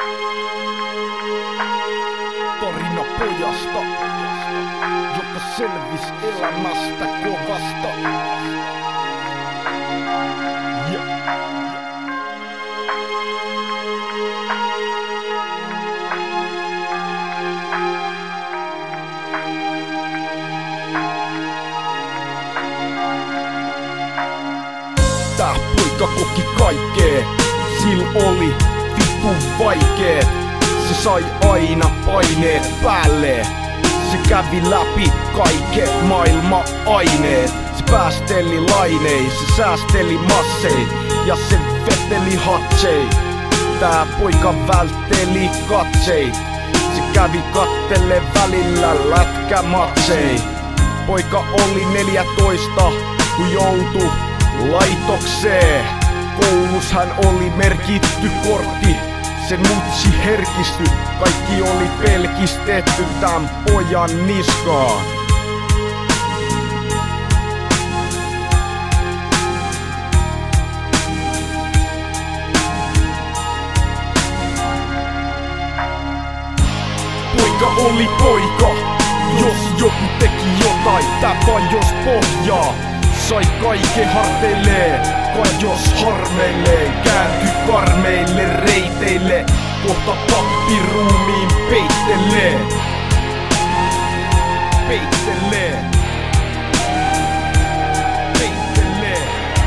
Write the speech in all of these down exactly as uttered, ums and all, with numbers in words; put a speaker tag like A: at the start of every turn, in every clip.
A: Tarina pojasta, joka selvis elämästä kovasta. Yeah. Tää poika koki kaikkee, sil oli vitun vaikeet. Se sai aina paineet päälle. Se kävi läpi kaiken maailman aineet. Se päästeli lainei, se säästeli massei ja se veteli hatsei. Tää poika vältteli katsei. Se kävi kattele välillä lätkämatsei. Poika oli neljätoista kun joutui laitokseen. Koulus hän oli merkitty kortti. Sen mutsi herkisty, kaikki oli pelkistetty tän pojan niskaan. Poika oli poika, jos joku teki jotain, tää vajos pohjaa. Sai kaiken harteilleen, kajos harmeilleen, kääntyi karmeille reiteille, kohta pappi ruumiin peittelee. Peittelee. Peittelee.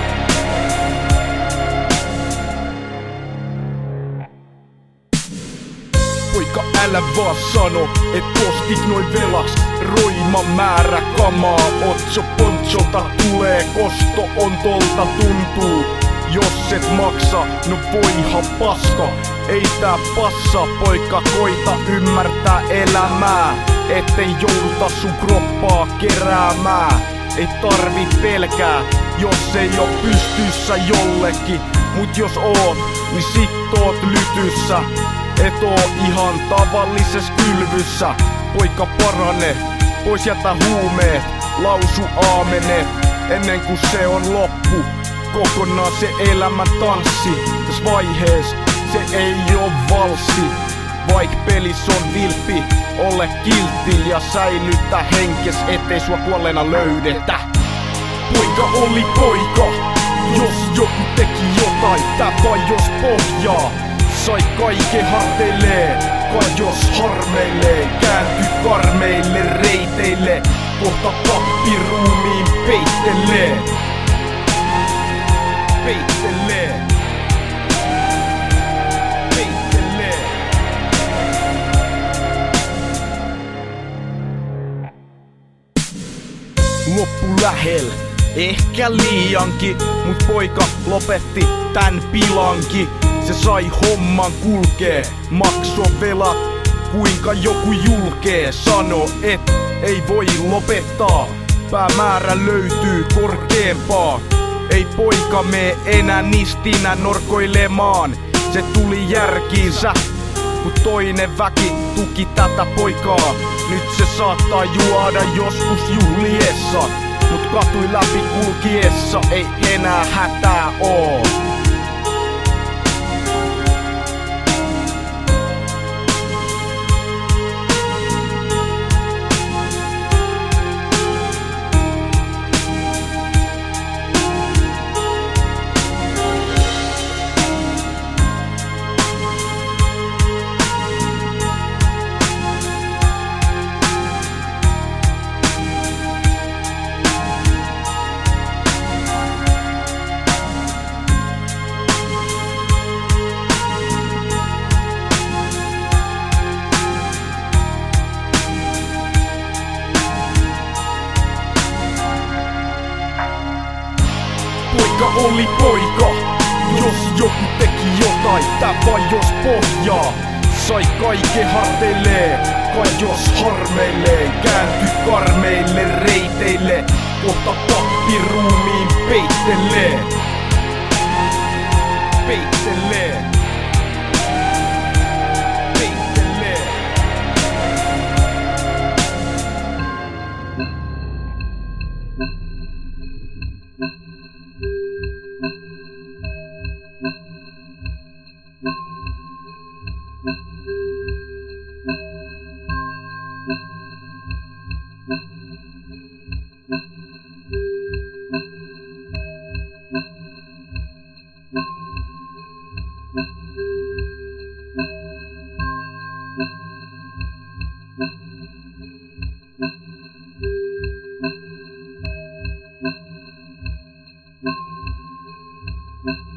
A: Poika älä vaan sano, et postit noin velaks. Roima määrä kamaa, otso poncholta tulee, kosto on tolta tuntuu. Jos et maksa, no voihan paska. Ei tää passa, poika koita ymmärtää elämää. Ettei jouduta sun kroppaa keräämään. Ei tarvi pelkää, jos ei oo pystyssä jollekin. Mut jos oot, niin sit oot lytyssä. Et oo ihan tavallisessa kylvyssä. Poika parane, pois jätä huumeet, lausu aamenet, ennen kuin se on loppu. Kokonaan se elämän tanssi, tässä vaihees se ei oo valssi. Vaik pelis on vilppi, ole kiltti ja säilytä henkes, ettei sua kuolleena löydetä. Poika oli poika, jos joku teki jotain, tää vajos pohjaa. Sai kaiken harteilleen, kajos harmeilleen, kääntyi karmeille reiteille, kohta pappi ruumiin peittelee. Peittelee. Peittelee. Loppu lähellä, ehkä liiankin, mut poika lopetti tän pilanki. Se sai homman kulkee, makso velat, kuinka joku julkee. Sano, et ei voi lopettaa, päämäärä löytyy korkeampaa. Ei poika mee enää nistinä norkoilemaan. Se tuli järkiinsä, kun toinen väki tuki tätä poikaa. Nyt se saattaa juoda joskus juhliessa, mut katui läpi kulkiessa ei enää hätää oo. Poika oli poika, jos joku teki jotain, tää vajos pohjaa. Sai kaiken harteilleen, kajos harmeilleen, kääntyi karmeille reiteille, kohta pappi ruumiin peittelee. Peittelee. Peittelee.
B: Thank you. you